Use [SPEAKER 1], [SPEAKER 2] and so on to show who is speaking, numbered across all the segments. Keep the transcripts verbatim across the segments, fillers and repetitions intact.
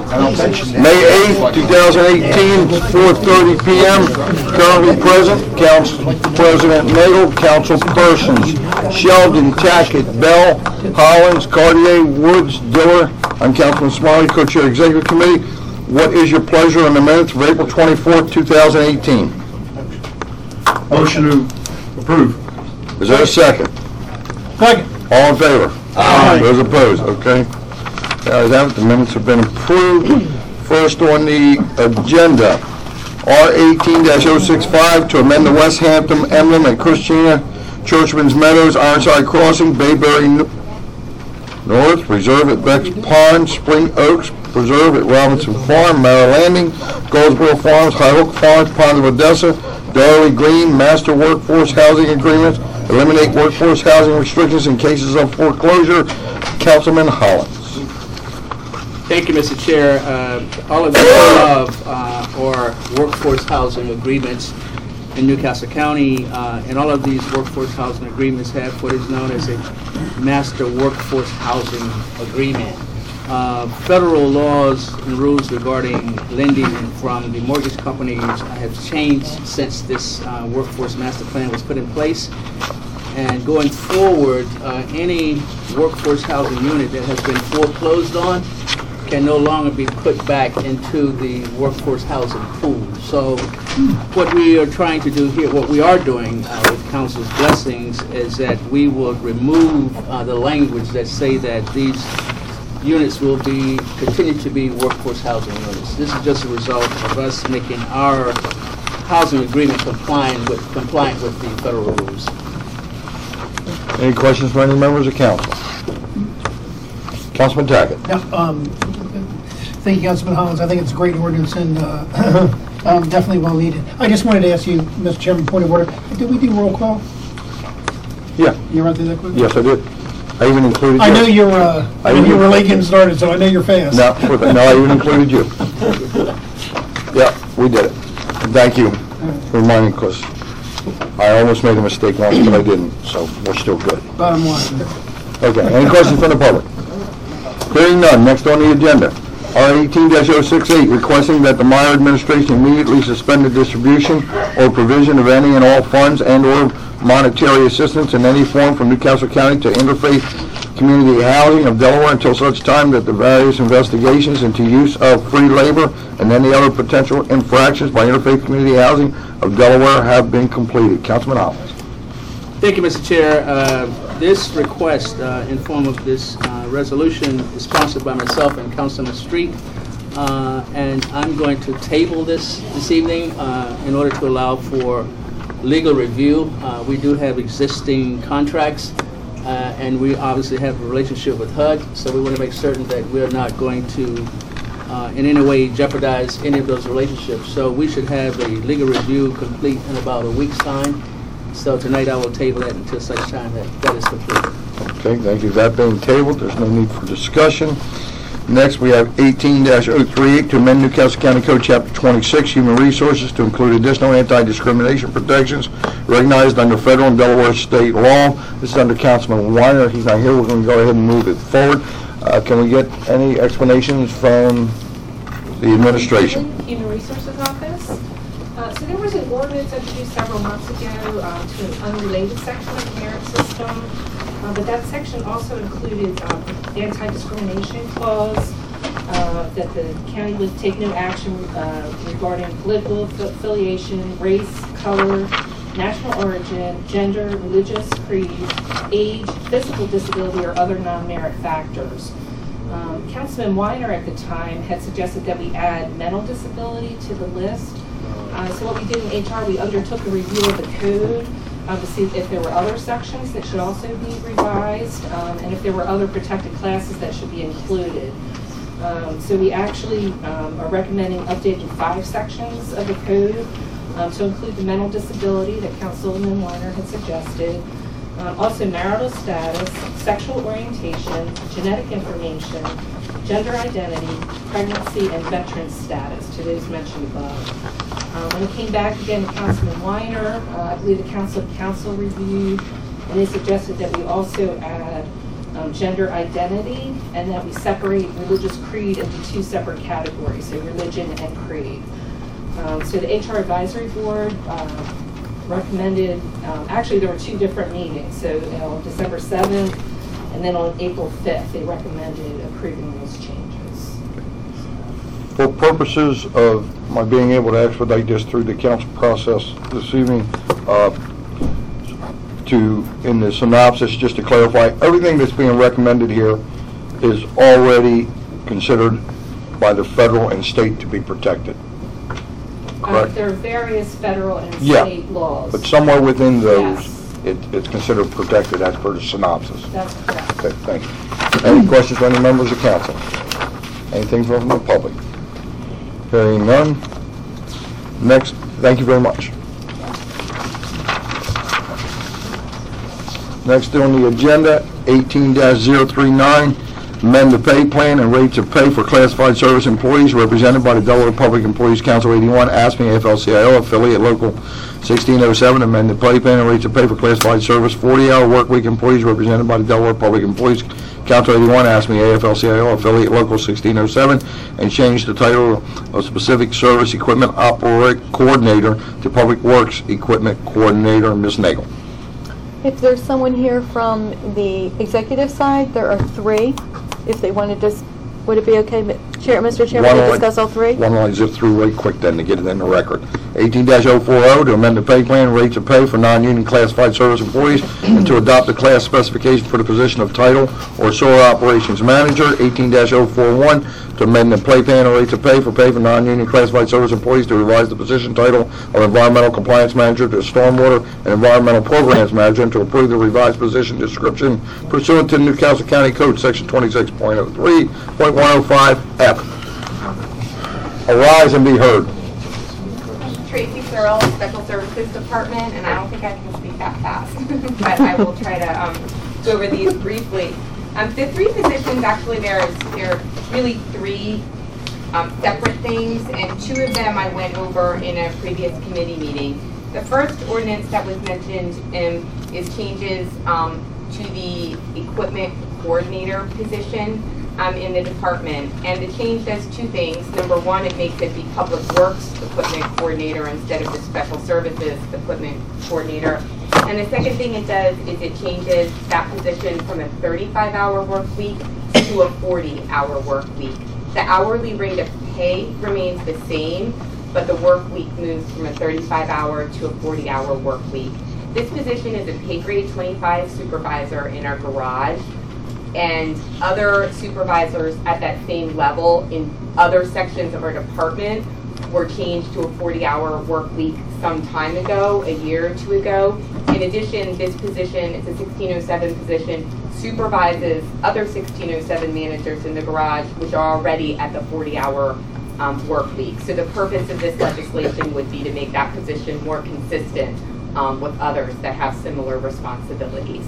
[SPEAKER 1] May eighth, two thousand eighteen, four thirty p m Currently present, Council President Nagel, council persons Sheldon, Tackett, Bell, Hollins, Cartier, Woods, Diller. I'm Councilman Smiley, co-chair executive committee. What is your pleasure on the minutes of April twenty-fourth, two thousand eighteen?
[SPEAKER 2] Motion to approve.
[SPEAKER 1] Is there a second?
[SPEAKER 2] Second.
[SPEAKER 1] All in favor?
[SPEAKER 2] Aye.
[SPEAKER 1] Those opposed? Okay. Ayes have it. The minutes have been approved. First on the agenda, R eighteen dash oh sixty-five to amend the West Hampton emblem at Christina Churchman's Meadows, Ironside Crossing, Bayberry North, Reserve at Beck's Pond, Spring Oaks, Preserve at Robinson Farm, Mara Landing, Goldsboro Farms, High Hook Farms, Pond of Odessa, Darley Green, Master Workforce Housing Agreements, eliminate workforce housing restrictions in cases of foreclosure. Councilman Hollins.
[SPEAKER 3] Thank you, Mister Chair. Uh, all of the above uh, are workforce housing agreements in Newcastle County, uh, and all of these workforce housing agreements have what is known as a master workforce housing agreement. Uh, federal laws and rules regarding lending from the mortgage companies have changed since this uh, workforce master plan was put in place. And going forward, uh, any workforce housing unit that has been foreclosed on can no longer be put back into the workforce housing pool. So what we are trying to do here, what we are doing uh, with council's blessings, is that we will remove uh, the language that say that these units will be continue to be workforce housing units. This is just a result of us making our housing agreement compliant with compliant with the federal rules.
[SPEAKER 1] Any questions from any members of council? Councilman Tackett.
[SPEAKER 4] Yeah, um, thank you, Councilman Hollins. I think it's a great ordinance and uh, um, definitely well needed. I just wanted to ask you, Mister Chairman, point of order. Did we do roll call?
[SPEAKER 1] Yeah.
[SPEAKER 4] You run through that quick?
[SPEAKER 1] Yes, I did. I even included
[SPEAKER 4] I
[SPEAKER 1] you.
[SPEAKER 4] know you're, uh,
[SPEAKER 1] I
[SPEAKER 4] when
[SPEAKER 1] even-
[SPEAKER 4] you were late getting started, so I know you're fast.
[SPEAKER 1] No, no, I even included you. Yeah, we did it. Thank you for reminding, because I almost made a mistake once, but I didn't, so we're still good.
[SPEAKER 4] Bottom line.
[SPEAKER 1] Okay, any questions from the public? Hearing none, next on the agenda, R eighteen dash oh sixty-eight, requesting that the Meyer administration immediately suspend the distribution or provision of any and all funds and/or monetary assistance in any form from Newcastle County to Interfaith Community Housing of Delaware until such time that the various investigations into use of free labor and any other potential infractions by Interfaith Community Housing of Delaware have been completed. Councilman Hollins.
[SPEAKER 3] Thank you, Mister Chair. Uh, this request uh, in form of this uh, resolution is sponsored by myself and Councilman Street, uh, and I'm going to table this this evening uh, in order to allow for legal review. Uh, we do have existing contracts, uh, and we obviously have a relationship with H U D, so we want to make certain that we're not going to uh, in any way jeopardize any of those relationships. So we should have a legal review complete in about a week's time. So tonight I will table that until such time that that is completed.
[SPEAKER 1] Okay, thank you. That being tabled, there's no need for discussion. Next, we have eighteen dash oh thirty-eight to amend Newcastle County Code Chapter twenty-six, Human Resources, to include additional anti-discrimination protections recognized under federal and Delaware state law. This is under Councilman Weiner. He's not here. We're going to go ahead and move it forward. Uh, can we get any explanations from the administration?
[SPEAKER 5] Human Resources Office. Uh, so there was an ordinance introduced several months ago uh, to an unrelated section of the merit system, uh, but that section also included um, anti-discrimination clause, uh, that the county would take no action uh, regarding political affiliation, race, color, national origin, gender, religious creed, age, physical disability, or other non-merit factors. Um, Councilman Weiner at the time had suggested that we add mental disability to the list. Uh, so what we did in H R, we undertook a review of the code uh, to see if there were other sections that should also be revised, um, and if there were other protected classes that should be included. Um, so we actually um, are recommending updating five sections of the code um, to include the mental disability that Councilman Weiner had suggested, um, also marital status, sexual orientation, genetic information, gender identity, pregnancy, and veteran status, to those mentioned above. Uh, when it came back again to Councilman Weiner, uh, I believe the Council of Council reviewed, and they suggested that we also add um, gender identity, and that we separate religious creed into two separate categories, so religion and creed. Um, so the H R Advisory Board uh, recommended, um, actually there were two different meetings, so you know, on December seventh and then on April fifth, they recommended approving those changes.
[SPEAKER 1] For purposes of my being able to expedite this through the council process this evening, uh, to, in the synopsis, just to clarify, everything that's being recommended here is already considered by the federal and state to be protected.
[SPEAKER 5] Uh,
[SPEAKER 1] Correct?
[SPEAKER 5] there are various federal and
[SPEAKER 1] Yeah,
[SPEAKER 5] state laws.
[SPEAKER 1] But somewhere within those,
[SPEAKER 5] Yes.
[SPEAKER 1] it, it's considered protected as per the synopsis.
[SPEAKER 5] That's correct.
[SPEAKER 1] Okay, thank you. Any questions from any members of council? Anything from the public? Hearing none. Next, thank you very much. Next on the agenda, eighteen dash zero three nine, amend the pay plan and rates of pay for classified service employees represented by the Delaware Public Employees Council eighty-one, ASME, A F L C I O, affiliate local sixteen oh seven, amend the pay plan and rates of pay for classified service forty-hour work week employees represented by the Delaware Public Employees Council eighty-one, ASME, A F L C I O, affiliate local sixteen oh seven, and change the title of specific service equipment operate coordinator to Public Works Equipment Coordinator. Miz Nagel.
[SPEAKER 6] If there's someone here from the executive side, there are three. If they want to just, would it be okay, Chair, Mister Chairman, to discuss all three?
[SPEAKER 1] One line zip through right quick then to get it in the record. eighteen dash oh forty to amend the pay plan, rates of pay for non-union classified service employees, and to adopt the class specification for the position of title or sewer operations manager. eighteen dash oh forty-one to amend the pay plan and rates of pay for pay for non-union classified service employees, to revise the position title of environmental compliance manager to stormwater and environmental programs manager, and to approve the revised position description pursuant to the Newcastle County Code section twenty-six point oh three point one oh five F. Arise and be heard.
[SPEAKER 7] Tracy Searle, Special Services Department, and I don't think I can speak that fast, but I will try to um, go over these briefly. Um, the three positions, actually, there's there are really three um, separate things, and two of them I went over in a previous committee meeting. The first ordinance that was mentioned um, is changes um, to the equipment coordinator position um, in the department, and the change does two things. Number one, it makes it the Public Works Equipment Coordinator instead of the Special Services Equipment Coordinator. And the second thing it does is it changes that position from a thirty-five hour work week to a forty hour work week. The hourly rate of pay remains the same, but the work week moves from a thirty-five hour to a forty hour work week. This position is a pay grade twenty-five supervisor in our garage, and other supervisors at that same level in other sections of our department were changed to a forty hour work week some time ago, a year or two ago. In addition, this position, it's a sixteen oh seven position, supervises other sixteen oh seven managers in the garage, which are already at the forty hour um, work week. So the purpose of this legislation would be to make that position more consistent um, with others that have similar responsibilities.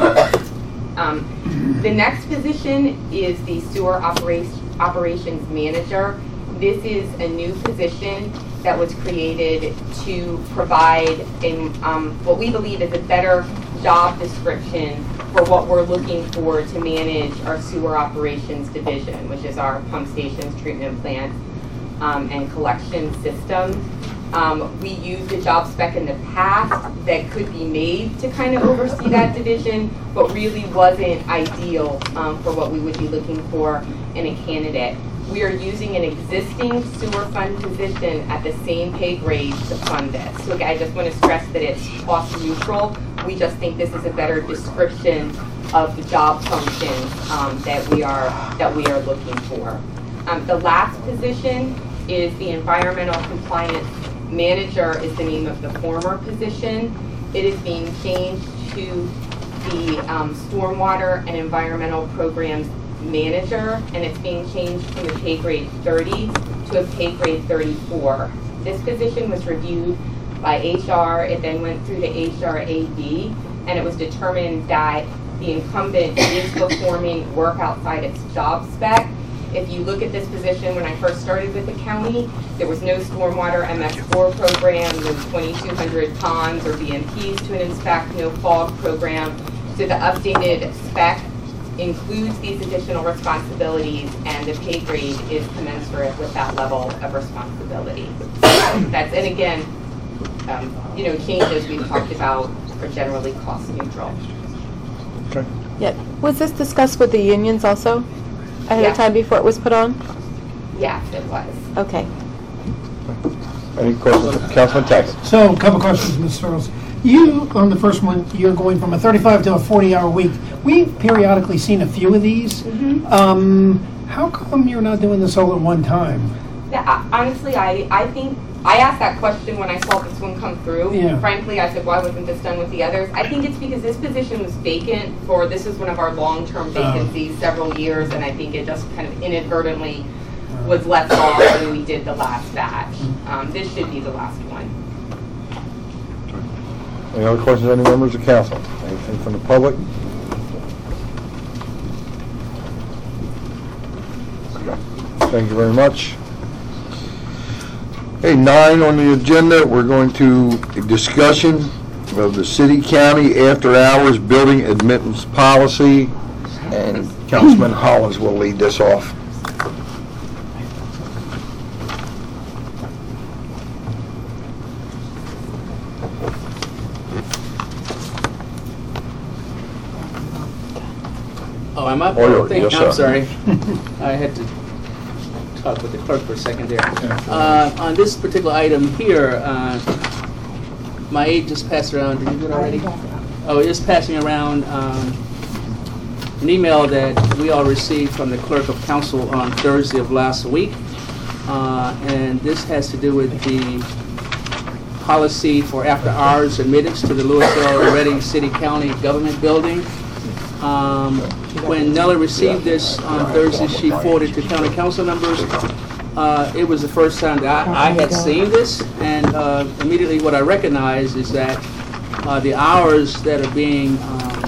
[SPEAKER 7] Um, the next position is the sewer opera operations manager. This is a new position that was created to provide a, um, what we believe is a better job description for what we're looking for to manage our sewer operations division, which is our pump stations, treatment plants, um, and collection system. Um, we used a job spec in the past that could be made to kind of oversee that division, but really wasn't ideal um, for what we would be looking for in a candidate. We are using an existing sewer fund position at the same pay grade to fund this. So again, I just want to stress that it's cost neutral. We just think this is a better description of the job functions um, that we are that we are looking for. Um, the last position is the environmental compliance manager, is the name of the former position. It is being changed to the um, stormwater and environmental programs manager, and it's being changed from a pay grade thirty to a pay grade thirty-four. This position was reviewed by H R. It then went through the H R A D, and it was determined that the incumbent is performing work outside its job spec. If you look at this position, when I first started with the county, there was no stormwater M S four program, no twenty-two hundred ponds or B M Ps to inspect, no fog program. So the updated spec includes these additional responsibilities and the pay grade is commensurate with that level of responsibility. So that's, and again, um, you know, changes we've talked about are generally cost neutral.
[SPEAKER 1] Okay.
[SPEAKER 6] Yeah. Was this discussed with the unions also ahead
[SPEAKER 7] Yeah.
[SPEAKER 6] of time before it was put on?
[SPEAKER 7] Yes, it was.
[SPEAKER 6] Okay.
[SPEAKER 1] Any questions? Councilman Tackett?
[SPEAKER 4] So, a couple questions, Miz Searles. You, on the first one, you're going from a thirty-five to a forty-hour week. We've periodically seen a few of these.
[SPEAKER 7] Mm-hmm.
[SPEAKER 4] Um, how come you're not doing this all at one time?
[SPEAKER 7] Yeah, I- honestly, I, I think, I asked that question when I saw this one come through.
[SPEAKER 4] Yeah.
[SPEAKER 7] Frankly, I said, why wasn't this done with the others? I think it's because this position was vacant for, this is one of our long-term vacancies, several years, and I think it just kind of inadvertently was left off when we did the last batch. Um, this should be the last one.
[SPEAKER 1] Any other questions, any members of council? Anything from the public? Thank you very much. Hey, nine on the agenda, we're going to a discussion of the city-county after-hours building admittance policy, and Councilman Hollins will lead this off.
[SPEAKER 3] Oh, am I?
[SPEAKER 1] Oh, you're-
[SPEAKER 3] Thank-
[SPEAKER 1] yes,
[SPEAKER 3] I'm
[SPEAKER 1] sir.
[SPEAKER 3] sorry. I had to talk with the clerk for a second there. Uh, On this particular item here, uh, my aide just passed around, did you do it already? Oh, just passing around um, an email that we all received from the clerk of council on Thursday of last week. Uh, And this has to do with the policy for after-hours admittance to the Louisville and Reading City County Government Building. Um, When Nella received this on Thursday, she forwarded to county council members. Uh, It was the first time that I I had seen this, and uh, immediately what I recognized is that uh, the hours that are being um,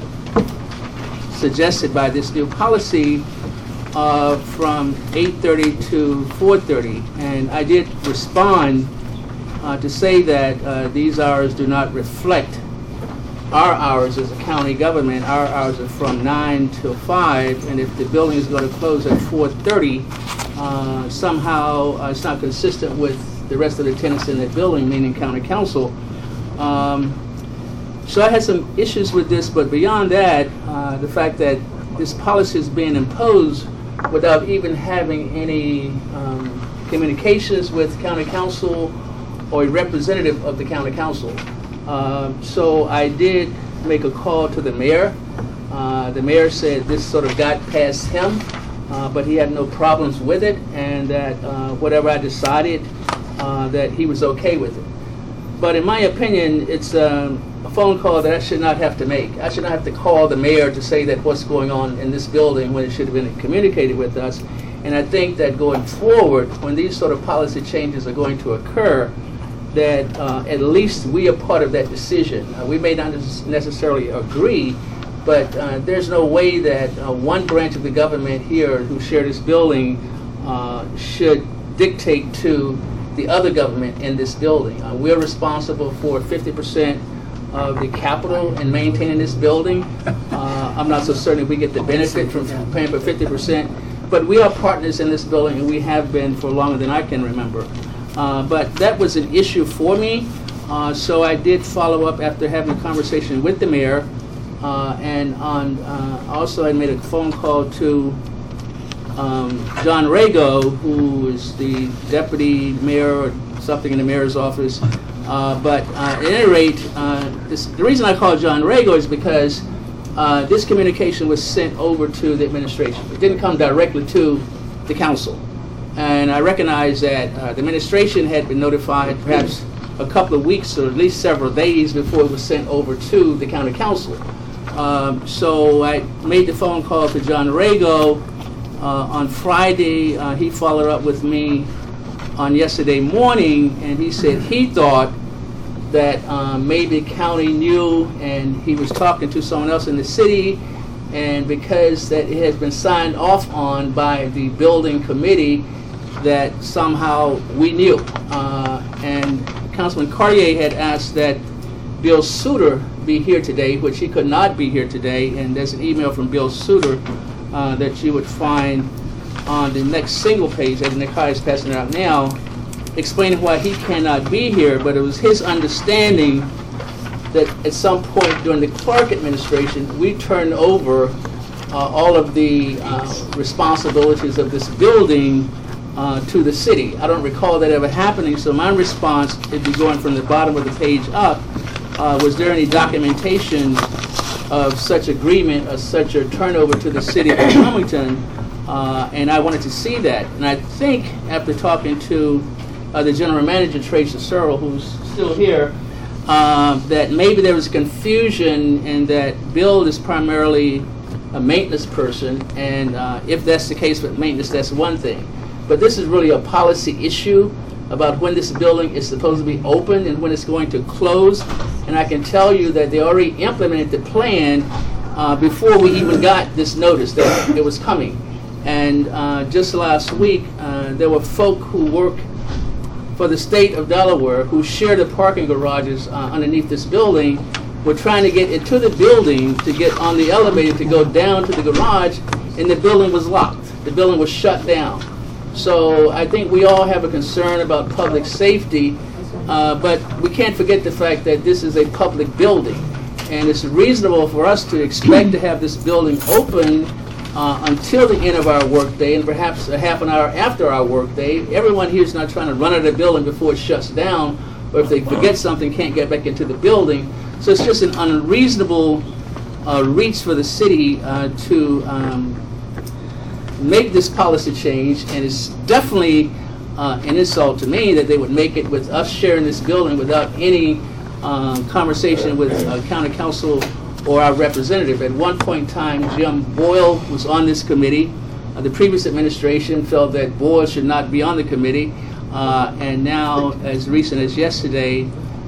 [SPEAKER 3] suggested by this new policy uh, from eight thirty to four thirty. And I did respond uh, to say that uh, these hours do not reflect our hours as a county government. Our hours are from nine till five, and if the building is going to close at four thirty, uh, somehow uh, it's not consistent with the rest of the tenants in that building, meaning county council. Um, so I had some issues with this, but beyond that, uh, the fact that this policy is being imposed without even having any um, communications with county council or a representative of the county council. Uh, so I did make a call to the mayor. Uh, the mayor said this sort of got past him, uh, but he had no problems with it, and that uh, whatever I decided, uh, that he was okay with it. But in my opinion, it's um, a phone call that I should not have to make. I should not have to call the mayor to say that what's going on in this building when it should have been communicated with us. And I think that going forward, when these sort of policy changes are going to occur, that uh, at least we are part of that decision. Uh, we may not necessarily agree, but uh, there's no way that uh, one branch of the government here who share this building uh, should dictate to the other government in this building. Uh, we're responsible for fifty percent of the capital in maintaining this building. Uh, I'm not so certain if we get the benefit from paying for fifty percent, but we are partners in this building, and we have been for longer than I can remember. Uh, but that was an issue for me, uh, so I did follow up after having a conversation with the mayor, uh, and on uh, also I made a phone call to um, John Rago, who is the deputy mayor or something in the mayor's office. Uh, but uh, at any rate, uh, this, the reason I called John Rago is because uh, this communication was sent over to the administration. It didn't come directly to the council. And I recognize that uh, the administration had been notified perhaps a couple of weeks or at least several days before it was sent over to the county council. Um, so I made the phone call to John Rago uh, on Friday. Uh, he followed up with me on yesterday morning, and he said he thought that um, maybe the county knew and he was talking to someone else in the city, and because that it has been signed off on by the building committee, that somehow we knew. Uh, and Councilman Cartier had asked that Bill Suter be here today, which he could not be here today, and there's an email from Bill Suter uh, that you would find on the next single page that Nikai is passing out now, explaining why he cannot be here, but it was his understanding that at some point during the Clark administration, we turned over uh, all of the uh, responsibilities of this building uh, to the city. I don't recall that ever happening, so my response, if you're going from the bottom of the page up, uh, was there any documentation of such agreement or such a turnover to the city of Wilmington? Uh, and I wanted to see that. And I think after talking to uh, the general manager, Tracy Searle, who's still here, uh, that maybe there was confusion in that Bill is primarily a maintenance person, and uh, if that's the case with maintenance, that's one thing. But this is really a policy issue about when this building is supposed to be open and when it's going to close. And I can tell you that they already implemented the plan uh, before we even got this notice that it was coming. And uh, just last week, uh, there were folk who work for the state of Delaware who share the parking garages uh, underneath this building, were trying to get into the building to get on the elevator to go down to the garage, and the building was locked. The building was shut down. So I think we all have a concern about public safety, uh, but we can't forget the fact that this is a public building, and it's reasonable for us to expect to have this building open Uh, until the end of our workday, and perhaps a half an hour after our workday. Everyone here is not trying to run out of the building before it shuts down, or if they forget something, can't get back into the building. So it's just an unreasonable uh, reach for the city uh, to um, make this policy change, and it's definitely uh, an insult to me that they would make it with us sharing this building without any uh, conversation with uh, county council or our representative. At one point in time, Jim Boyle was on this committee. Uh, the previous administration felt that Boyle should not be on the committee, uh, and now, as recent as yesterday,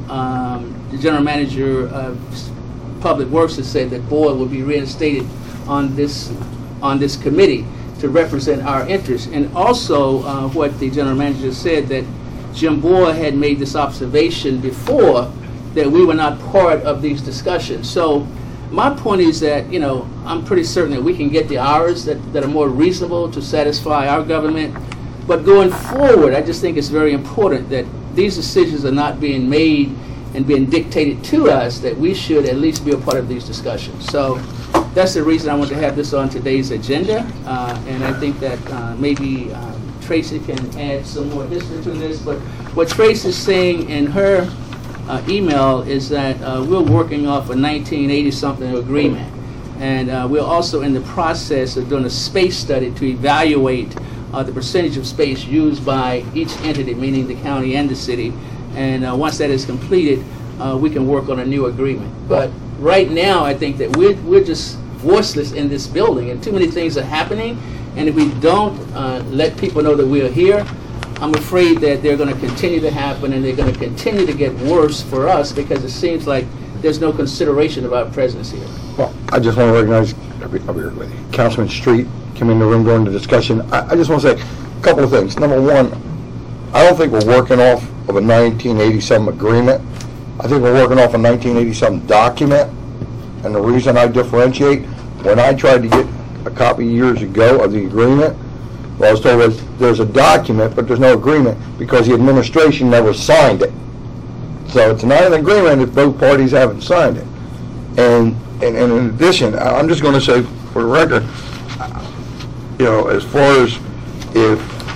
[SPEAKER 3] um, the general manager of Public Works has said that Boyle will be reinstated on this on this committee to represent our interests. And also, uh, what the general manager said, that Jim Boyle had made this observation before, that we were not part of these discussions. So my point is that, you know, I'm pretty certain that we can get the hours that, that are more reasonable to satisfy our government. But going forward, I just think it's very important that these decisions are not being made and being dictated to us, that we should at least be a part of these discussions. So that's the reason I want to have this on today's agenda. Uh, and I think that uh, maybe um, Tracy can add some more history to this. But what Tracy is saying in her Uh, email is that uh, we're working off a nineteen eighty something agreement, and uh, we're also in the process of doing a space study to evaluate uh, the percentage of space used by each entity, meaning the county and the city. And uh, once that is completed, uh, we can work on a new agreement. But right now, I think that we're, we're just voiceless in this building, and too many things are happening. And if we don't uh, let people know that we are here, I'm afraid that they're going to continue to happen, and they're going to continue to get worse for us, because it seems like there's no consideration of our presence here.
[SPEAKER 1] Well, I just want to recognize, I'll be, I'll be right with you. Councilman Street came in the room during the discussion. I, I just want to say a couple of things. Number one, I don't think we're working off of a nineteen eighty-seven agreement. I think we're working off a nineteen eighty-seven document, and the reason I differentiate, when I tried to get a copy years ago of the agreement, well, I was told that there's a document, but there's no agreement because the administration never signed it. So it's not an agreement if both parties haven't signed it. And, and, and in addition, I'm just going to say for the record, you know, as far as if,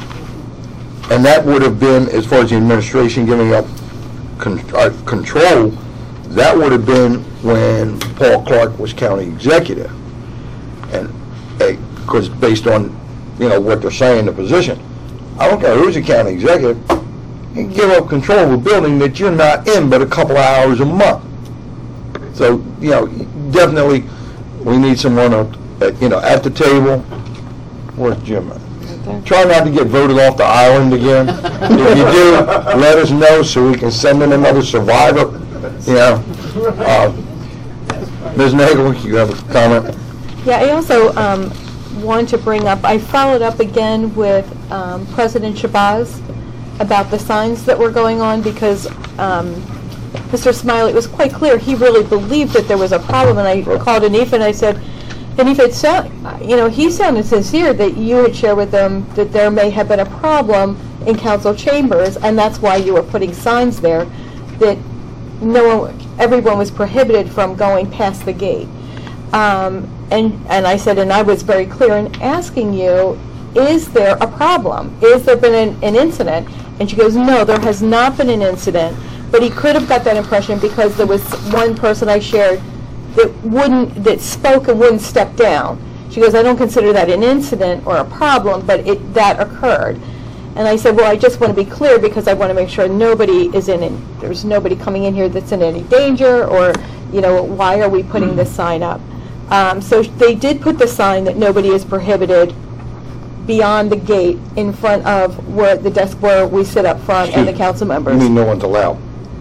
[SPEAKER 1] and that would have been, as far as the administration giving up con uh, control, that would have been when Paul Clark was county executive. And because uh, based on, you know, what they're saying, the position. I don't care who's the county executive, you can give up control of a building that you're not in but a couple of hours a month. So, you know, definitely we need someone, at, at, you know, at the table. Where's Jim at? Try not to get voted off the island again. If you do, let us know so we can send in another survivor. You know. Uh, Miz Nagel, you have a comment?
[SPEAKER 6] Yeah, I also um, want to bring up, I followed up again with um, President Shabazz about the signs that were going on, because um, Mister Smiley, it was quite clear he really believed that there was a problem, and I called Anifa and I said, Anifa, it sound, you know, he sounded sincere that you had shared with them that there may have been a problem in council chambers, and that's why you were putting signs there, that no one, everyone was prohibited from going past the gate. Um, and, and I said, and I was very clear in asking you, is there a problem? Is there been an, an incident? And she goes, no, there has not been an incident, but he could have got that impression because there was one person I shared that wouldn't, that spoke and wouldn't step down. She goes, I don't consider that an incident or a problem, but it, that occurred. And I said, well, I just want to be clear because I want to make sure nobody is in, in, there's nobody coming in here that's in any danger, or, you know, why are we putting this sign up? Um, so they did put the sign that nobody is prohibited beyond the gate in front of where the desk where we sit up front and the council members.
[SPEAKER 1] You mean no one's allowed?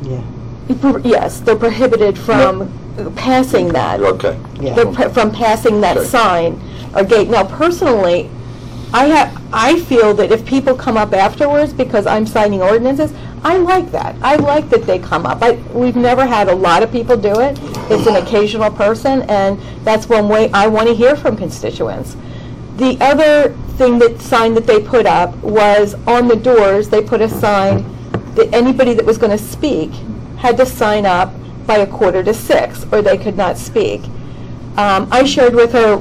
[SPEAKER 6] Yes, they're prohibited from passing that.
[SPEAKER 1] Okay.
[SPEAKER 6] They're pre- from passing that
[SPEAKER 1] Okay.
[SPEAKER 6] sign or gate. Now, personally, I have, I feel that if people come up afterwards because I'm signing ordinances, I like that. I like that they come up. I, we've never had a lot of people do it. It's an occasional person, and that's one way I want to hear from constituents. The other thing, that sign that they put up was on the doors, they put a sign that anybody that was going to speak had to sign up by a quarter to six, or they could not speak. Um, I shared with her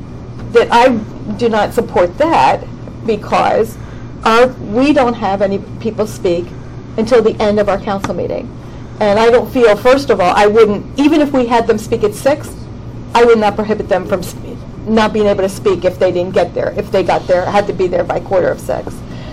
[SPEAKER 6] that I do not support that because our, we don't have any people speak until the end of our council meeting. And I don't feel, first of all, I wouldn't, even if we had them speak at six, I would not prohibit them from spe- not being able to speak if they didn't get there, if they got there, had to be there by quarter of six.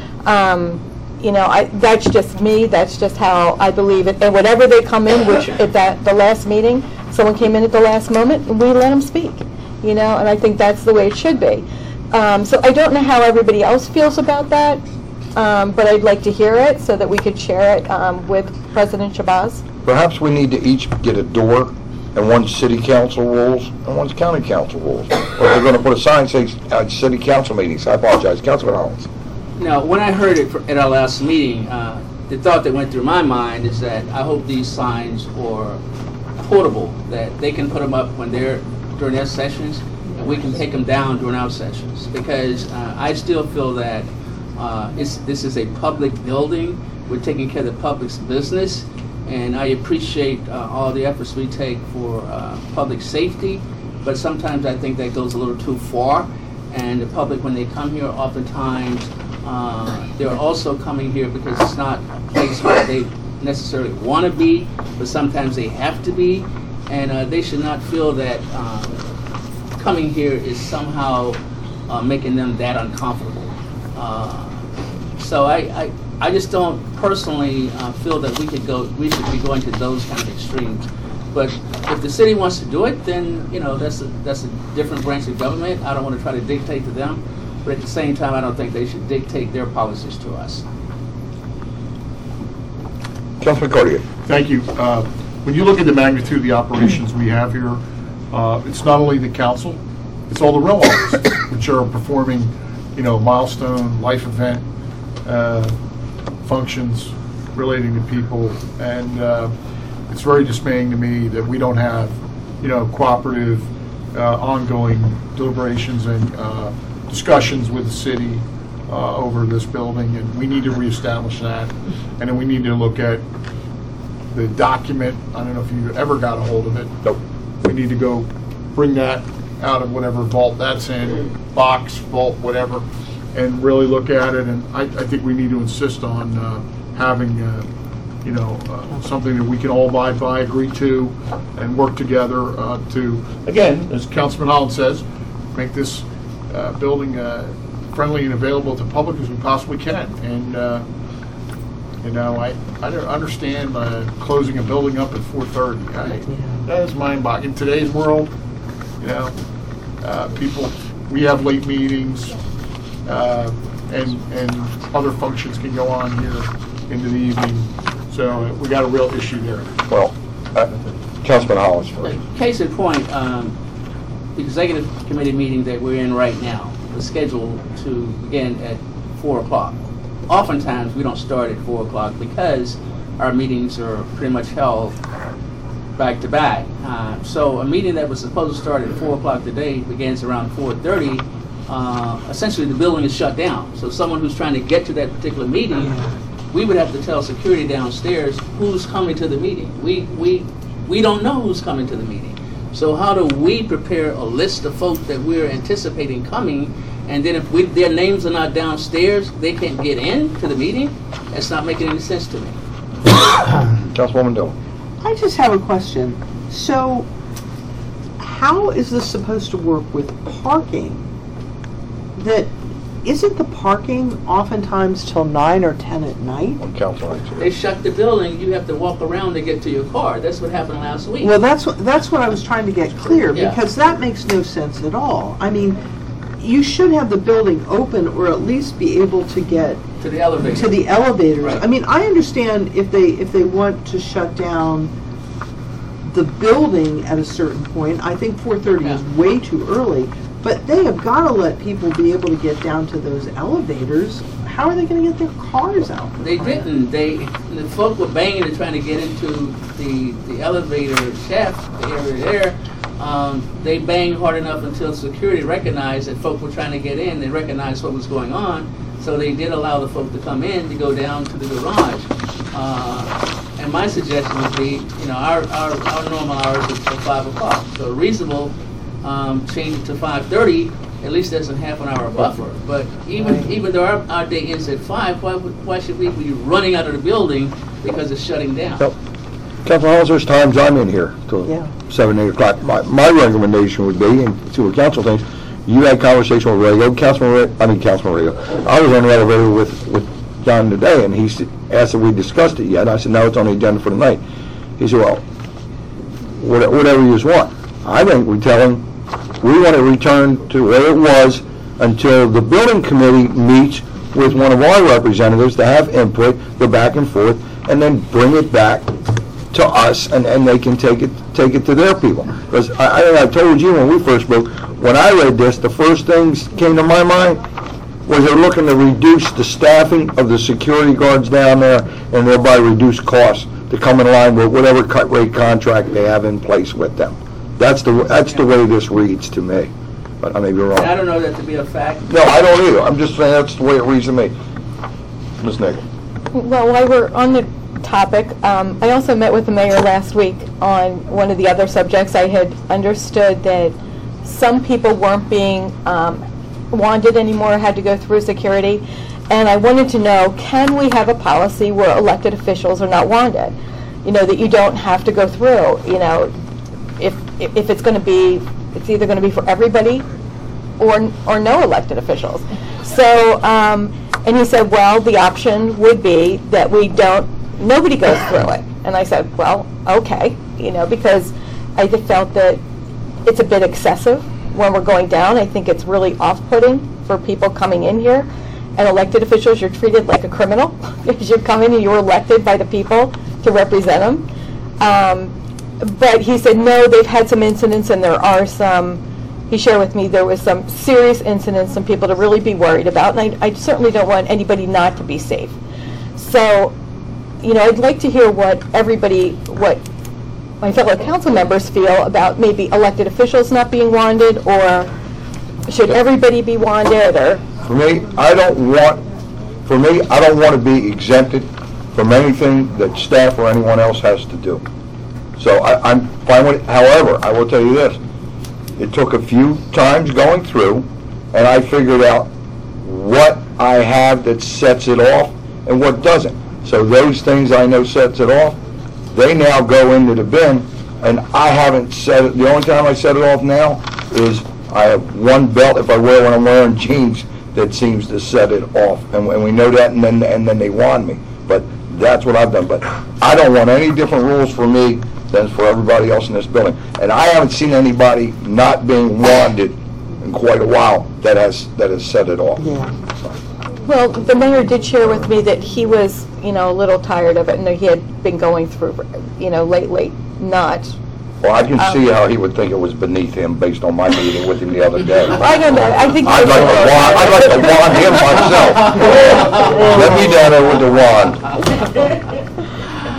[SPEAKER 6] Um, you know, I, that's just me, that's just how I believe it. And whenever they come in, which at that, the last meeting, someone came in at the last moment, we let them speak, you know, and I think that's the way it should be. Um, so I don't know how everybody else feels about that, um, but I'd like to hear it so that we could share it um, with President Shabazz.
[SPEAKER 1] Perhaps we need to each get a door, and one's city council rules, and one's county council rules. Or if they're going to put a sign saying uh, city council meetings, I apologize, Councilman Hollins.
[SPEAKER 3] Now, when I heard it fr- at our last meeting, uh, the thought that went through my mind is that I hope these signs are portable, that they can put them up when they're during their sessions, and we can take them down during our sessions. Because uh, I still feel that uh, it's, this is a public building. We're taking care of the public's business, and I appreciate uh, all the efforts we take for uh, public safety, but sometimes I think that goes a little too far. And the public, when they come here, oftentimes uh, they're also coming here because it's not a place where they necessarily want to be, but sometimes they have to be, and uh, they should not feel that um, coming here is somehow uh, making them that uncomfortable. Uh, so I, I, I just don't personally uh, feel that we could go, we should be going to those kind of extremes. But if the city wants to do it, then, you know, that's a, that's a different branch of government. I don't want to try to dictate to them, but at the same time, I don't think they should dictate their policies to us.
[SPEAKER 1] Councilman Cartier.
[SPEAKER 2] Thank you. Uh, When you look at the magnitude of the operations we have here, uh, it's not only the council, it's all the row offices, which are performing, you know, milestone, life event uh, functions relating to people. And uh, it's very dismaying to me that we don't have, you know, cooperative, uh, ongoing deliberations and uh, discussions with the city uh, over this building, and we need to reestablish that. And then we need to look at the document. I don't know if you ever got a hold of it.
[SPEAKER 1] Nope.
[SPEAKER 2] We need to go bring that out of whatever vault that's in, box, vault, whatever, and really look at it. And I, I think we need to insist on uh, having, uh, you know, uh, something that we can all abide by, agree to, and work together uh, to, again, as Councilman Holland says, make this uh, building uh, friendly and available to the public as we possibly can. And uh, you know, I, I don't understand uh, closing a building up at four thirty. I, that is mind-boggling. In today's world, you know, uh, people, we have late meetings, uh, and and other functions can go on here into the evening. So uh, we got a real issue there.
[SPEAKER 1] Well, uh, Councilman Hollins first.
[SPEAKER 3] Case in point, um, the executive committee meeting that we're in right now was scheduled to begin at four o'clock. Oftentimes, we don't start at four o'clock because our meetings are pretty much held back to back. Uh, so a meeting that was supposed to start at four o'clock today begins around four thirty. Uh, essentially, the building is shut down. So someone who's trying to get to that particular meeting, we would have to tell security downstairs who's coming to the meeting. We we we don't know who's coming to the meeting. So how do we prepare a list of folk that we're anticipating coming, and then if we, their names are not downstairs, they can't get in to the meeting? That's not making any sense to me.
[SPEAKER 1] Councilwoman Dillon.
[SPEAKER 8] I just have a question. So, how is this supposed to work with parking? That, isn't the parking oftentimes till nine or ten at night?
[SPEAKER 1] On council nights.
[SPEAKER 3] They shut the building, you have to walk around to get to your car. That's what happened last week.
[SPEAKER 8] Well, that's what, that's what I was trying to get clear,
[SPEAKER 3] Yeah.
[SPEAKER 8] because that makes no sense at all. I mean, you should have the building open, or at least be able to get
[SPEAKER 3] To the elevator.
[SPEAKER 8] to the elevators.
[SPEAKER 3] Right.
[SPEAKER 8] I mean, I understand if they, if they want to shut down the building at a certain point. I think four thirty is
[SPEAKER 3] Yeah.
[SPEAKER 8] way too early, but they have got to let people be able to get down to those elevators. How are they going to get their cars out?
[SPEAKER 3] They didn't. They, the folk were banging and trying to get into the, the elevator shaft, the area there. Um, they banged hard enough until security recognized that folk were trying to get in. They recognized what was going on, so they did allow the folk to come in to go down to the garage. Uh, and my suggestion would be, you know, our, our, our normal hours is till five o'clock. So reasonable, um, change it to five thirty. At least there's a half an hour buffer. But even even though our, our day ends at five, why would- why should we be running out of the building because it's shutting down?
[SPEAKER 1] Yep. Council House, there's times I'm in here till
[SPEAKER 8] Yeah.
[SPEAKER 1] seven, eight o'clock. My, my recommendation would be, and see what council thinks, you had conversation with Rago, Councilman, Ra- I mean Councilman Rago. I was on the elevator with, with John today, and he s- asked if we discussed it yet. I said, no, it's on the agenda for tonight. He said, well, what- whatever you just want. I think we tell him, we want to return to where it was until the building committee meets with one of our representatives to have input, go back and forth, and then bring it back to us, and, and they can take it take it to their people. Because I, I think I told you when we first spoke, when I read this, the first things came to my mind was they're looking to reduce the staffing of the security guards down there, and thereby reduce costs to come in line with whatever cut rate contract they have in place with them. That's the that's the way this reads to me. But I may be wrong.
[SPEAKER 3] And I don't know that to be a fact.
[SPEAKER 1] No, I don't either. I'm just saying that's the way it reads to me. Miz Nagel.
[SPEAKER 6] Well, while we're on the topic, um, I also met with the mayor last week on one of the other subjects. I had understood that some people weren't being um, wanted anymore, had to go through security, and I wanted to know, can we have a policy where elected officials are not wanted? You know, that you don't have to go through, you know, if if it's going to be, it's either going to be for everybody or or no elected officials. So, um, and he said, well, the option would be that we don't, nobody goes through it. And I said, well, okay, you know, because I just felt that it's a bit excessive when we're going down. I think it's really off-putting for people coming in here. And elected officials, you're treated like a criminal because you come in and you're elected by the people to represent them. Um, but he said, no, they've had some incidents, and there are some, he shared with me, there was some serious incidents, some people to really be worried about, and I, I certainly don't want anybody not to be safe. So, you know, I'd like to hear what everybody, what my fellow council members feel about maybe elected officials not being wanted, or should everybody be wanted, or...
[SPEAKER 1] For me, I don't want, for me, I don't want to be exempted from anything that staff or anyone else has to do. So I, I'm fine with it. However, I will tell you this. It took a few times going through, and I figured out what I have that sets it off and what doesn't. So those things I know sets it off, they now go into the bin, and I haven't set it. The only time I set it off now is I have one belt if I wear when I'm wearing jeans that seems to set it off, and, and we know that, and then and then they wand me. But that's what I've done. But I don't want any different rules for me than for everybody else in this building. And I haven't seen anybody not being wanded in quite a while that has that has set it off.
[SPEAKER 8] Yeah.
[SPEAKER 6] Well, the mayor did share with me that he was, you know, a little tired of it, and that he had been going through, you know, lately, not.
[SPEAKER 1] Well, I can see how he would think it was beneath him based on my meeting with him the other day.
[SPEAKER 6] I don't know, I think.
[SPEAKER 1] I'd like to wand, I'd like to wand him myself. Let me down there with the wand.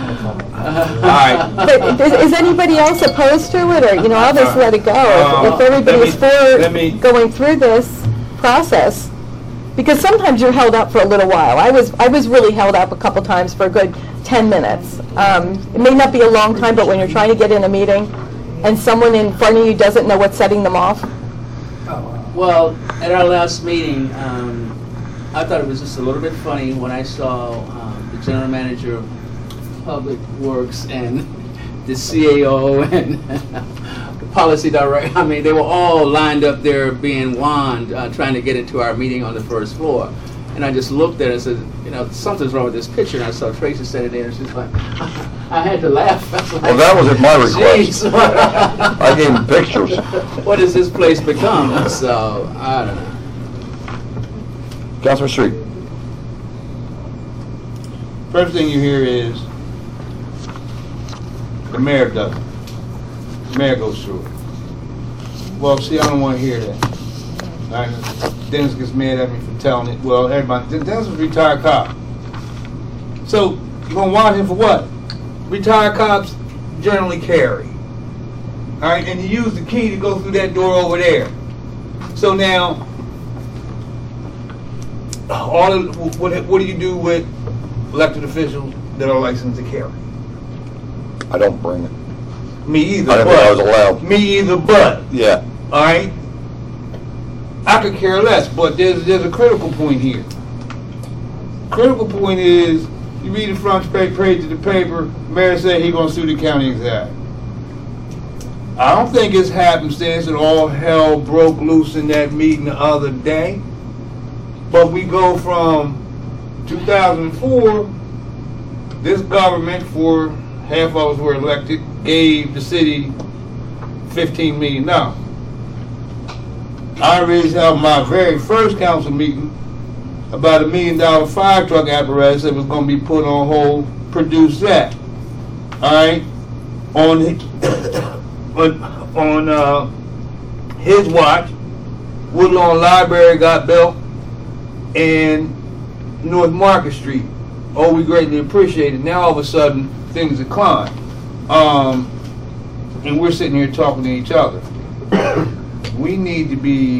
[SPEAKER 9] right.
[SPEAKER 6] But is, is anybody else opposed to it, or, you know, I'll just let it go. If- If everybody is
[SPEAKER 9] let me-
[SPEAKER 6] for going through this process, because sometimes you're held up for a little while. I was, I was really held up a couple times for a good ten minutes. Um, It may not be a long time, but when you're trying to get in a meeting and someone in front of you doesn't know what's setting them off,
[SPEAKER 3] Well, at our last meeting, um, I thought it was just a little bit funny when I saw um, the general manager of Public Works and the C A O and the policy director. I mean, they were all lined up there being wand, uh, trying to get into our meeting on the first floor. And I just looked at it and said, you know, something's wrong with this picture. And I saw Tracy standing there, and she's like, I had to laugh. I was like,
[SPEAKER 1] Well, that was at my request.
[SPEAKER 3] "Jeez,
[SPEAKER 1] I gave him pictures.
[SPEAKER 3] what has this place become?" So, I don't know.
[SPEAKER 1] Councilman Street.
[SPEAKER 9] First thing you hear is the mayor does it. The mayor goes through it. Well, see, I don't want to hear that. All right? Dennis gets mad at me for telling it. Well, everybody, Dennis is a retired cop. So, you're going to want him for what? Retired cops generally carry. All right, and you use the key to go through that door over there. So now, all of, what, what do you do with elected officials that are licensed to carry?
[SPEAKER 1] I don't bring it.
[SPEAKER 9] Me either.
[SPEAKER 1] I didn't think I was allowed.
[SPEAKER 9] Me either, but.
[SPEAKER 1] Yeah.
[SPEAKER 9] All right. I could care less, but there's there's a critical point here. Critical point is you read the front page of the paper. Mayor said he gonna sue the county exec. I don't think it's happenstance that all hell broke loose in that meeting the other day. But we go from two thousand four. This government, for half of us were elected, gave the city fifteen million dollars. I raised held my very first council meeting about a million dollar fire truck apparatus that was going to be put on hold, produce that. All right, on on on uh, his watch, Woodlawn Library got built and North Market Street. Oh, we greatly appreciate it. Now all of a sudden things decline, um, and we're sitting here talking to each other. We need to be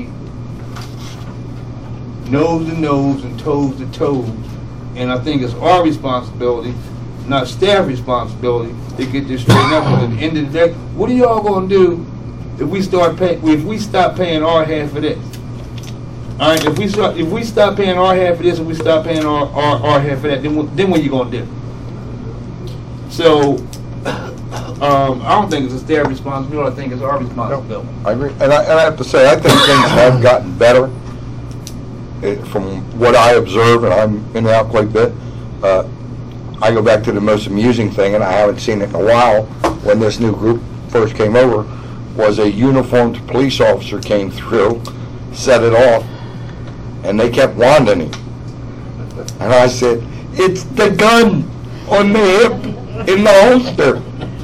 [SPEAKER 9] nose to nose and toes to toes, and I think it's our responsibility, not staff responsibility, to get this straightened up. Because at the end of the day, what are y'all gonna do if we start pay, if we stop paying our half of this? All right, if we start, if we stop paying our half of this and we stop paying our, our, our half of that, then what, then what you gonna do? So. Um, I don't think it's a staff responsibility. I think it's our responsibility.
[SPEAKER 1] I agree, and I, and I have to say, I think things have gotten better eh, from what I observe, and I'm in and out quite a bit. Uh, I go back to the most amusing thing, and I haven't seen it in a while, when this new group first came over, was a uniformed police officer came through, set it off, and they kept wanding him. And I said, it's the gun on the hip in the holster.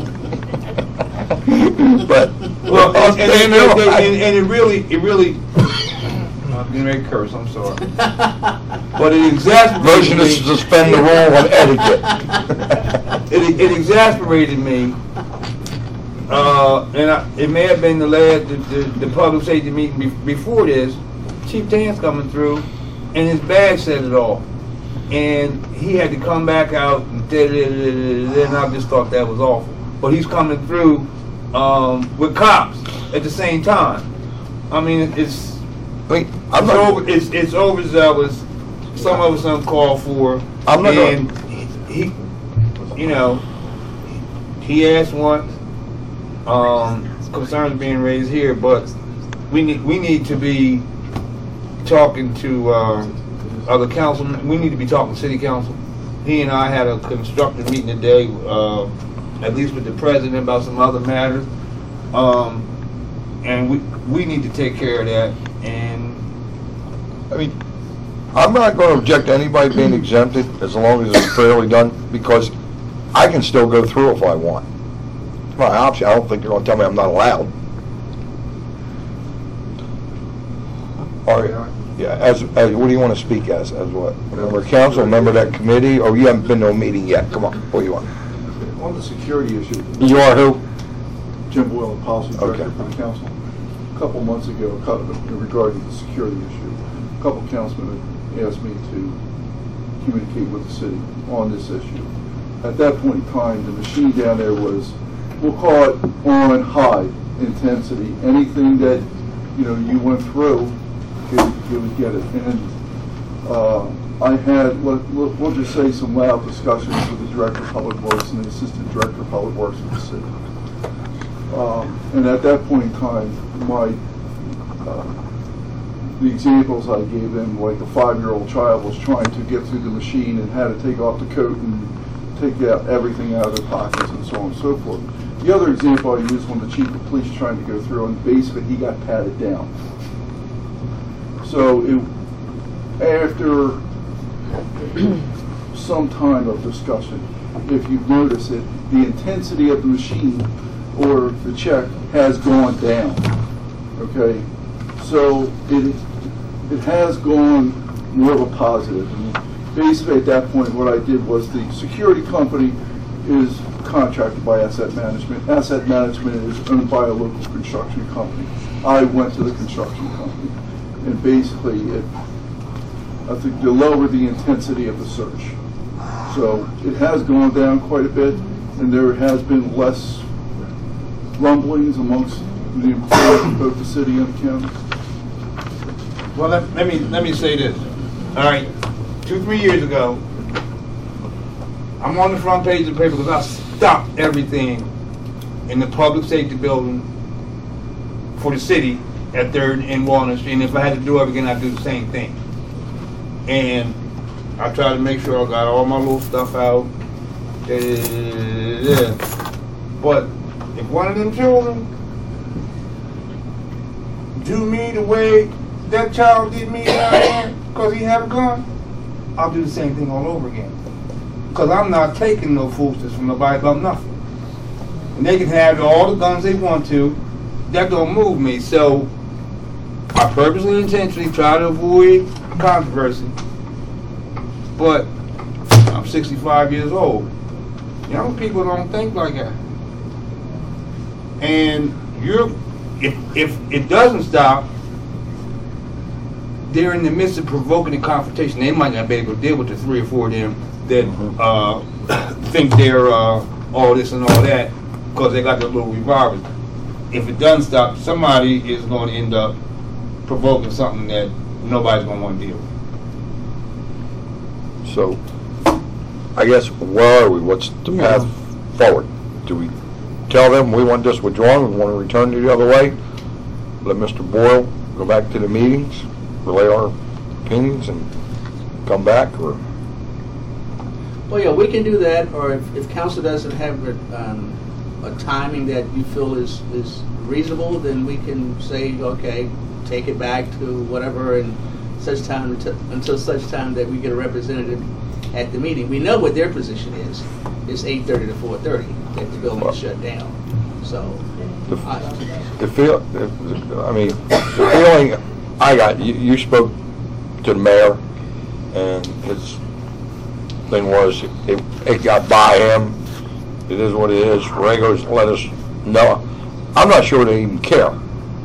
[SPEAKER 1] But
[SPEAKER 9] Well,
[SPEAKER 1] I'll
[SPEAKER 9] and, and,
[SPEAKER 1] stand
[SPEAKER 9] and,
[SPEAKER 1] there.
[SPEAKER 9] and, and it really, it really, I'm getting ready to curse, I'm sorry. But it exasperated
[SPEAKER 1] Motion to
[SPEAKER 9] me.
[SPEAKER 1] suspend the rule on etiquette.
[SPEAKER 9] It, it exasperated me, uh, and I, it may have been the last, the, the, the public safety meeting be, before this, Chief Dan's coming through, and his badge said it all. And he had to come back out, and then I just thought that was awful. But he's coming through um, with cops at the same time. I mean, it's
[SPEAKER 1] I mean, I'm
[SPEAKER 9] it's,
[SPEAKER 1] not,
[SPEAKER 9] over, it's, it's overzealous. Some of us uncalled for.
[SPEAKER 1] I'm not
[SPEAKER 9] and he, he, you know, he asked once. Um, concerns being raised here, but we need we need to be talking to uh, other councilmen. We need to be talking to city council. He and I had a constructive meeting today, uh, at least with the president, about some other matters, um, and we we need to take care of that. And
[SPEAKER 1] I mean, I'm not going to object to anybody being exempted as long as it's fairly done, because I can still go through if I want. It's my option. I don't think you're going to tell me I'm not allowed. All right. Yeah, as, as, what do you want to speak as? As what? Member of council, member of that committee, or you haven't been to a meeting yet? Come on, what do you want?
[SPEAKER 10] On the security issue,
[SPEAKER 1] You are who?
[SPEAKER 10] Jim Boyle, Policy Director
[SPEAKER 1] Okay.
[SPEAKER 10] for the council. A couple months ago, a couple- regarding the security issue, a couple councilmen had asked me to communicate with the city on this issue. At that point in time, the machine down there was, we'll call it on high intensity. Anything that, you know, you went through, you, you would get it. And uh, I had, let, let- we'll just say, some loud discussions with the Director of Public Works and the Assistant Director of Public Works of the city. Um, and at that point in time, my uh, the examples I gave them, like a five-year-old child was trying to get through the machine and had to take off the coat and take out everything out of their pockets and so on and so forth. The other example I used when the chief of police trying to go through, and basically he got patted down. So it, after some time of discussion, if you notice it, the intensity of the machine or the check has gone down. Okay, so it it has gone more of a positive. And basically, at that point, what I did was the security company is contracted by Asset Management. Asset Management is owned by a local construction company. I went to the construction company, and basically, it I think to lower the intensity of the search. So it has gone down quite a bit, and there has been less rumblings amongst the employees of both the city and the county.
[SPEAKER 9] Well, let, let me let me say this. All right, two three years ago, I'm on the front page of the paper because I stopped everything in the public safety building for the city at Third and Walnut Street. And if I had to do it again, I'd do the same thing. And I tried to make sure I got all my little stuff out. Da, da, da, da. But if one of them children do me the way that child did me down there because he had a gun, I'll do the same thing all over again. Because I'm not taking no foolishness from nobody about nothing. And they can have all the guns they want to. That don't move me. So I purposely and intentionally try to avoid controversy. But I'm sixty-five years old. Young people don't think like that. And you're, if, if it doesn't stop, they're in the midst of provoking a confrontation. They might not be able to deal with the three or four of them that uh, think they're uh, all this and all that because they got their little revolvers. If it doesn't stop, somebody is going to end up provoking something that nobody's going to want to deal with.
[SPEAKER 1] So, I guess, where are we? What's the path forward? Do we tell them we want this withdrawn, we want to return to the other way? Let Mister Boyle go back to the meetings, relay our opinions, and come back, or?
[SPEAKER 3] Well, yeah, we can do that, or if, if council doesn't have a, um, a timing that you feel is, is reasonable, then we can say, okay, take it back to whatever, and such time until, until such time that we get a representative at the meeting. We know what their position is. It's eight thirty to four thirty that the building is shut down. So,
[SPEAKER 1] The,
[SPEAKER 3] I,
[SPEAKER 1] the feel, the- I mean, the feeling I got, you, you spoke to the mayor, and his thing was, it, it got by him. It is what it is. Regulars let us know. I'm not sure they even care.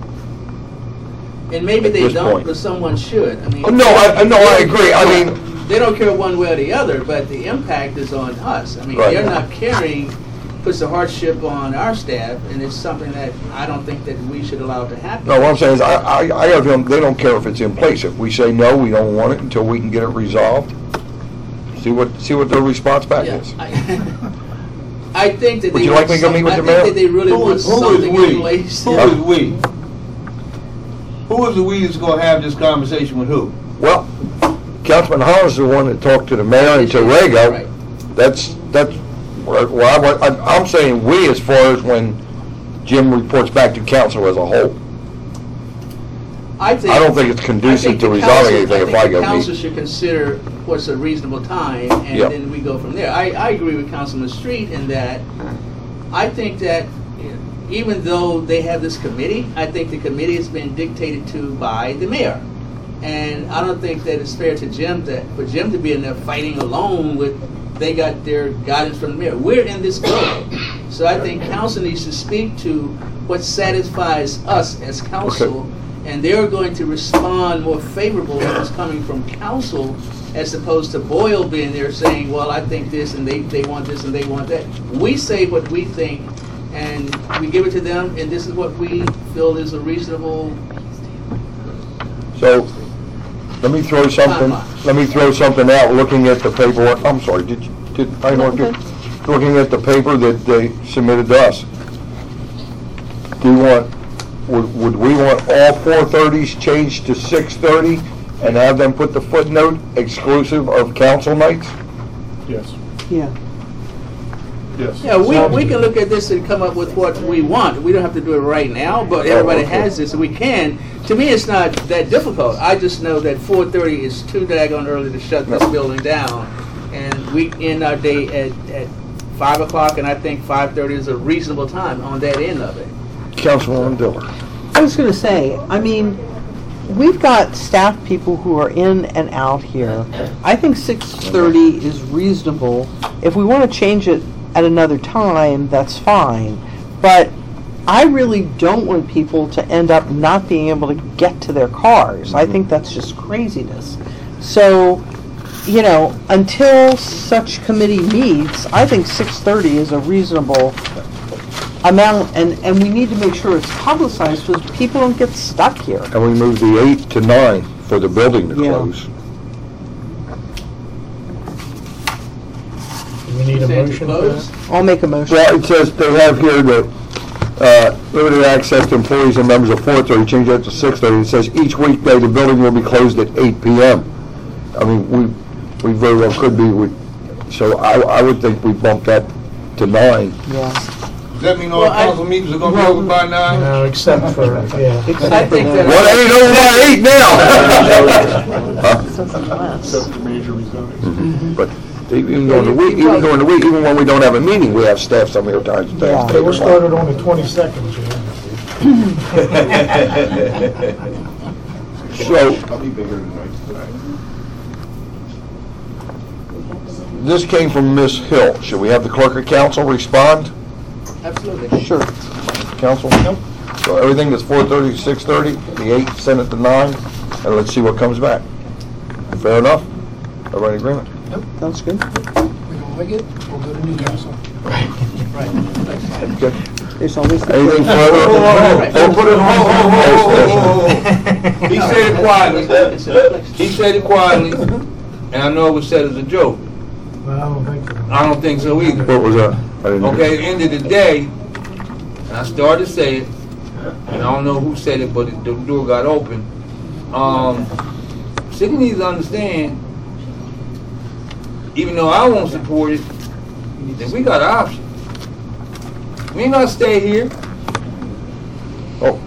[SPEAKER 3] and maybe
[SPEAKER 1] At
[SPEAKER 3] they
[SPEAKER 1] this
[SPEAKER 3] don't,
[SPEAKER 1] point.
[SPEAKER 3] but someone should. I mean,
[SPEAKER 1] Oh, no, I- I- no, I agree. I mean-
[SPEAKER 3] they don't care one way or the other, but the impact is on us. I mean,
[SPEAKER 1] Right.
[SPEAKER 3] they're not caring, puts a hardship on our staff, and it's something that I don't think that we should allow to happen.
[SPEAKER 1] No, what I'm saying is, I, I, I have them, they don't care if it's in place. If we say no, we don't want it until we can get it resolved. See what, see what their response back
[SPEAKER 3] Yeah,
[SPEAKER 1] is.
[SPEAKER 3] I, I think that
[SPEAKER 1] Would
[SPEAKER 3] they
[SPEAKER 1] you
[SPEAKER 3] want
[SPEAKER 1] like me to go
[SPEAKER 3] some-
[SPEAKER 1] meet with
[SPEAKER 3] I
[SPEAKER 1] the
[SPEAKER 3] think
[SPEAKER 1] mayor?
[SPEAKER 3] that they really
[SPEAKER 9] Who
[SPEAKER 3] want
[SPEAKER 9] is, who is
[SPEAKER 3] something
[SPEAKER 9] we?
[SPEAKER 3] in place.
[SPEAKER 9] Who is we? Who is the we that's going to have this conversation with who?
[SPEAKER 1] Well, Councilman Hollis is the one that talked to the mayor and to Rego.
[SPEAKER 3] Right.
[SPEAKER 1] That's, that's, where where I, wa- I'm I'm saying we as far as when Jim reports back to council as a whole.
[SPEAKER 3] I think,
[SPEAKER 1] I don't think it's conducive
[SPEAKER 3] I think
[SPEAKER 1] to
[SPEAKER 3] the
[SPEAKER 1] resolving
[SPEAKER 3] council-
[SPEAKER 1] anything if I
[SPEAKER 3] think
[SPEAKER 1] go
[SPEAKER 3] the council
[SPEAKER 1] meet.
[SPEAKER 3] should consider what's a reasonable time, and
[SPEAKER 1] Yep.
[SPEAKER 3] then we go from there. I, I agree with Councilman Street in that I think that even though they have this committee, I think the committee has been dictated to by the mayor. And I don't think that it's fair to Jim that, for Jim to be in there fighting alone with they got their guidance from the mayor. We're in this building. So I think council needs to speak to what satisfies us as council, and they're going to respond more favorable if it's coming from council as opposed to Boyle being there saying, well, I think this, and they, they want this, and they want that. We say what we think, and we give it to them, and this is what we feel is a reasonable.
[SPEAKER 1] So, let me throw something, let me throw something out, looking at the paperwork, I'm sorry, did you, did, I know, did, looking at the paper that they submitted to us. Do you want, would, would we want all four thirties changed to six thirty and have them put the footnote exclusive of council nights?
[SPEAKER 2] Yes,
[SPEAKER 8] Yeah.
[SPEAKER 2] yes.
[SPEAKER 3] Yeah, we, we can look at this and come up with what we want. We don't have to do it right now, but everybody
[SPEAKER 1] okay.
[SPEAKER 3] has this, and we can. To me, it's not that difficult. I just know that four thirty is too daggone early to shut this building down. And we end our day at, at five o'clock, and I think five thirty is a reasonable time on that end of it.
[SPEAKER 1] Councilwoman Diller.
[SPEAKER 8] I was going to say, I mean, we've got staff people who are in and out here. I think six thirty is reasonable. If we want to change it at another time, that's fine. But I really don't want people to end up not being able to get to their cars. I think that's just craziness. So, you know, until such committee meets, I think six thirty is a reasonable amount, and, and we need to make sure it's publicized so that people don't get stuck here.
[SPEAKER 1] And we moved the eight to nine for the building to
[SPEAKER 8] Yeah.
[SPEAKER 1] close.
[SPEAKER 11] We need a
[SPEAKER 3] Say to
[SPEAKER 11] motion for
[SPEAKER 3] close?
[SPEAKER 11] that?
[SPEAKER 8] I'll make a motion.
[SPEAKER 1] Well, it says, they have here that, uh, limited access to employees and members of four thirty, change that to six thirty. It says each weekday the building will be closed at eight P M I mean, we, we very well could be, we, so I, I would think we bump that to nine.
[SPEAKER 8] Yeah.
[SPEAKER 9] Does that mean all
[SPEAKER 3] Well, I-
[SPEAKER 9] council meetings are gonna be over by nine?
[SPEAKER 11] No, except for, yeah.
[SPEAKER 3] I think that.
[SPEAKER 1] Well, it ain't over by eight now.
[SPEAKER 2] Except for major rezonings.
[SPEAKER 1] But even during the week, even during the week, even when we don't have a meeting, we have staff some here times.
[SPEAKER 8] Yeah.
[SPEAKER 11] Okay, we'll start it on the twenty-second, Jim.
[SPEAKER 1] So,
[SPEAKER 10] I'll be bigger tonight tonight.
[SPEAKER 1] this came from Miz Hill. Should we have the clerk of council respond?
[SPEAKER 3] Absolutely.
[SPEAKER 8] Sure.
[SPEAKER 1] Council? So everything that's four thirty to six thirty, the eight, send it to nine, and let's see what comes back. Fair enough? Everybody in agreement?
[SPEAKER 8] Sounds good.
[SPEAKER 4] We don't like it, we'll go to Newcastle.
[SPEAKER 1] Good.
[SPEAKER 8] There's always the
[SPEAKER 1] Anything further?
[SPEAKER 9] Hold, hold, hold, hold, put it, hold, hold, hold, hold, hold, hold. He said it quietly. He said it quietly, and I know it was said as a joke.
[SPEAKER 11] Well, I don't think so.
[SPEAKER 9] I don't think so either.
[SPEAKER 1] What was that? I didn't hear.
[SPEAKER 9] Okay, at the end of the day, and I started to say it, and I don't know who said it, but the door got open. Um, city needs to understand, even though I won't support it, then we got an option. We ain't gonna stay here.
[SPEAKER 1] Oh,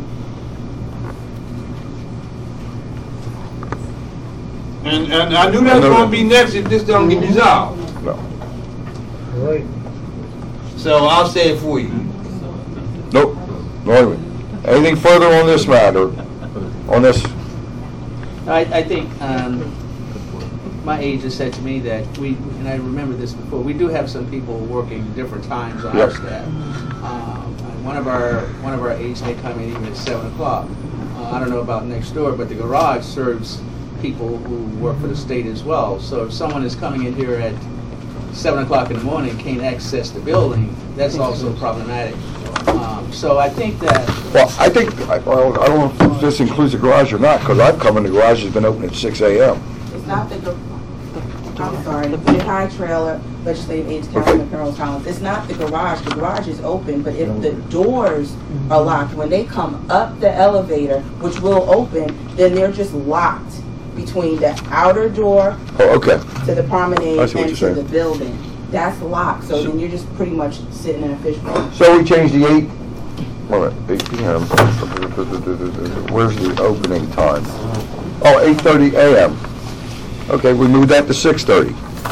[SPEAKER 9] And, and I knew that was gonna be next if this don't get resolved.
[SPEAKER 1] no.
[SPEAKER 11] Right.
[SPEAKER 9] So I'll say it for you.
[SPEAKER 1] Nope. No, wait. Anything further on this matter? On this?
[SPEAKER 3] I, I think, um, my agent said to me that we, and I remember this before, we do have some people working different times on our
[SPEAKER 1] Yep.
[SPEAKER 3] staff. Um, and one of our, one of our aides may come in even at seven o'clock. Uh, I don't know about next door, but the garage serves people who work for the state as well. So if someone is coming in here at seven o'clock in the morning and can't access the building, that's also problematic. Um, so I think that,
[SPEAKER 1] Well, I think, I- well, I don't know if this includes the garage or not, because I've come in, the garage has been open at six A M
[SPEAKER 12] It's not the, gar- I'm sorry, the Mid-High Trailer, Legislative Aids, Councilman Carol Collins, it's not the garage, the garage is open, but if the doors are locked, when they come up the elevator, which will open, then they're just locked between the outer door
[SPEAKER 1] Oh, okay.
[SPEAKER 12] to the promenade
[SPEAKER 1] I see what
[SPEAKER 12] and
[SPEAKER 1] you're
[SPEAKER 12] to the
[SPEAKER 1] saying.
[SPEAKER 12] building. That's locked, so then you're just pretty much sitting in a fishbowl.
[SPEAKER 1] So we changed the eight, wait a minute, eight P M Where's the opening time? Oh, eight thirty A M Okay, we moved that to six thirty.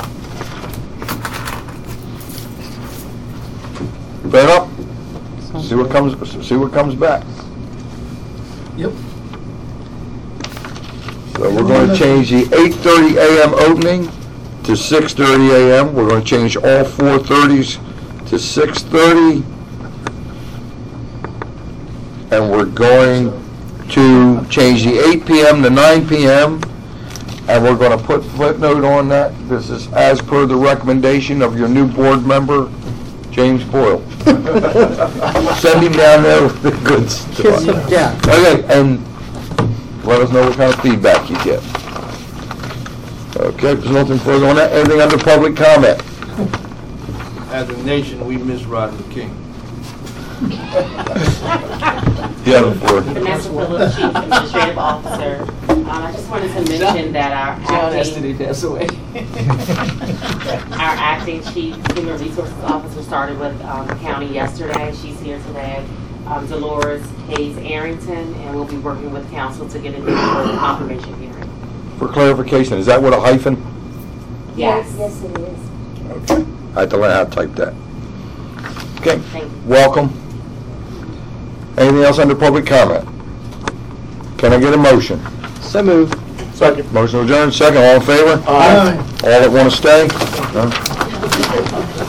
[SPEAKER 1] Fair enough? See what comes, see what comes back.
[SPEAKER 4] Yep.
[SPEAKER 1] So we're going to change the eight thirty A M opening to six thirty a m We're going to change all four thirties to six thirty. And we're going to change the eight p m to nine p m And we're going to put footnote on that. This is as per the recommendation of your new board member, James Boyle. Send him down there with the good stuff.
[SPEAKER 8] Kiss of death.
[SPEAKER 1] Okay, and let us know what kind of feedback you get. Okay, if there's nothing further on that. Anything under public comment?
[SPEAKER 9] As a nation, we miss Rodney King.
[SPEAKER 1] Yeah, the floor.
[SPEAKER 13] Vanessa Phillips, Chief Administrative Officer. Um, I just wanted to mention that our
[SPEAKER 3] John
[SPEAKER 13] acting,
[SPEAKER 3] yesterday passed away.
[SPEAKER 13] our acting Chief Human Resources Officer started with um, the county yesterday. She's here today. Um, Dolores Hayes Arrington, and we'll be working with council to get it in for the confirmation hearing.
[SPEAKER 1] For clarification, is that with a hyphen?
[SPEAKER 13] Yes.
[SPEAKER 5] Yes, it is.
[SPEAKER 1] Okay. I had to learn how to type that. Okay,
[SPEAKER 13] Thank you.
[SPEAKER 1] welcome. Anything else under public comment? Can I get a motion?
[SPEAKER 8] So moved.
[SPEAKER 2] Second.
[SPEAKER 1] Motion adjourned, second, all in favor?
[SPEAKER 4] Aye.
[SPEAKER 1] All that want to stay? No?